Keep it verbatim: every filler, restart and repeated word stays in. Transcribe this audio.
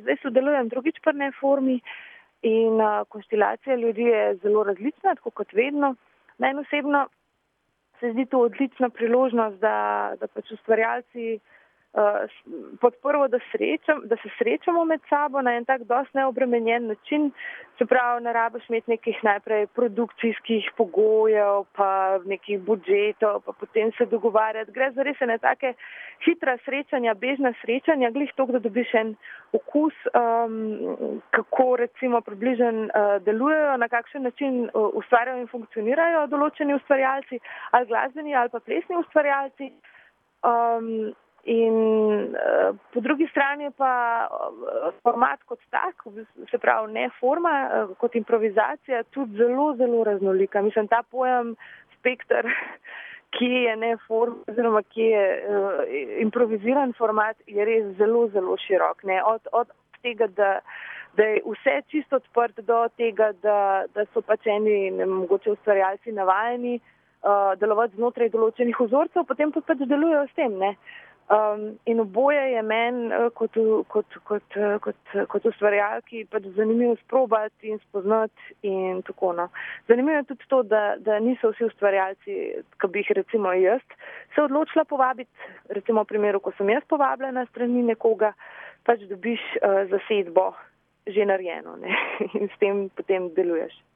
zdaj sodelujem drugič pri Neformi in uh, konstelacija ljudi je zelo različna, tako kot vedno. Meni osebno se zdi to odlična priložnost, da, da pač ustvarjalci uh, pod prvo, da, srečam, da se srečamo med sabo na en tak dosti neobremenjen način, čeprav ne rabiš imeti nekih najprej produkcijskih pogojev, pa nekih budžetov, pa potem se dogovarjati. Gre za res ne take hitra srečanja, bežna srečanja, glih toliko, da dobiš en okus, um, kako recimo približen uh, delujejo, na kakšen način uh, ustvarjajo in funkcionirajo določeni ustvarjalci, ali glasbeni ali pa plesni ustvarjalci. Um, in uh, po drugi strani pa uh, format kot tak, se pravi ne forma, uh, kot improvizacija, tudi zelo, zelo raznolika. Mislim, ta pojem spektr, kje je ne forma, oziroma kje je uh, improviziran format, je res zelo, zelo širok. Ne? Od, od tega, da, da je vse čisto odprt, do tega, da, da so pač eni ne, mogoče ustvarjalci navajeni uh, delovati znotraj določenih vzorcev, potem pa pač delujejo s tem. Ne? Um, in oboje je meni kot, kot, kot, kot, kot ustvarjalki pač zanimivo sprobati in spoznati in tako. No. Zanimivo je tudi to, da, da niso vsi ustvarjalci, ki bi jih recimo jaz se odločila povabiti, recimo v primeru, ko sem jaz povabljena strani nekoga, pač dobiš uh, zasedbo že narejeno, ne? In s tem potem deluješ.